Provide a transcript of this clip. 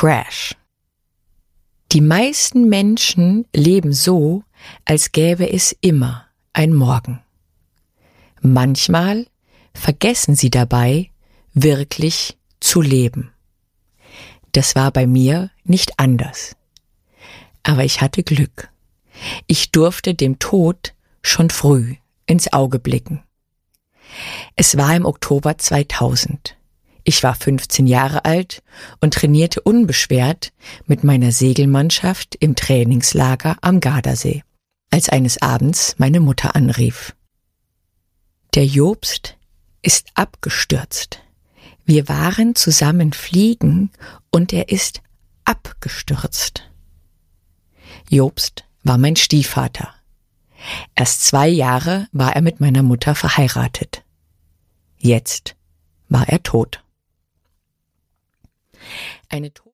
Crash. Die meisten Menschen leben so, als gäbe es immer ein Morgen. Manchmal vergessen sie dabei, wirklich zu leben. Das war bei mir nicht anders. Aber ich hatte Glück. Ich durfte dem Tod schon früh ins Auge blicken. Es war im Oktober 2000. Ich war 15 Jahre alt und trainierte unbeschwert mit meiner Segelmannschaft im Trainingslager am Gardasee, als eines Abends meine Mutter anrief. Der Jobst ist abgestürzt. Wir waren zusammen fliegen und er ist abgestürzt. Jobst war mein Stiefvater. Erst 2 Jahre war er mit meiner Mutter verheiratet. Jetzt war er tot. Eine